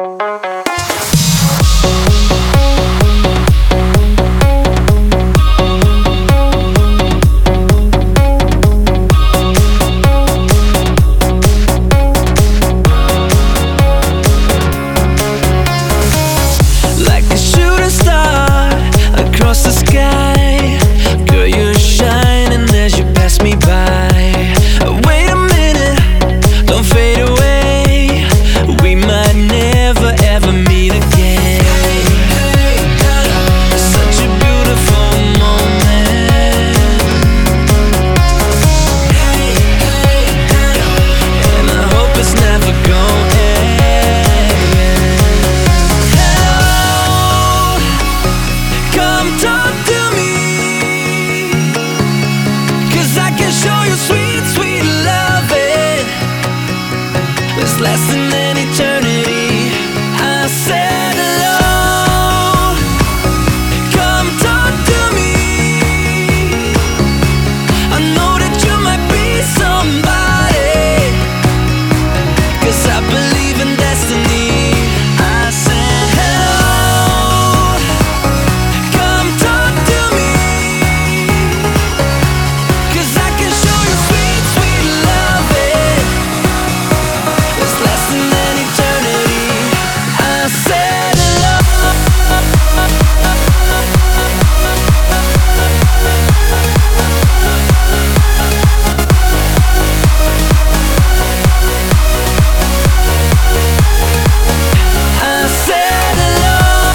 Less than an eternity. I said hello, come talk to me. I know that you might be somebody, 'cause I believe in destiny. I said hello, come talk to me, 'cause I can show you sweet, sweet loving. Less than an eternity. I said hello. I said hello.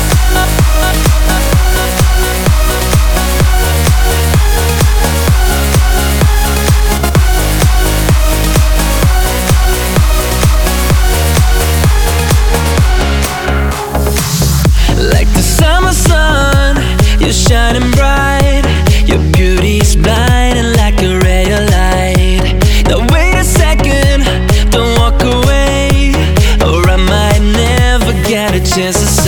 Like the summer sun, you're shining bright. Your beauty's blinding like a ray of light. Now wait a second, don't walk away, or I might never get a chance to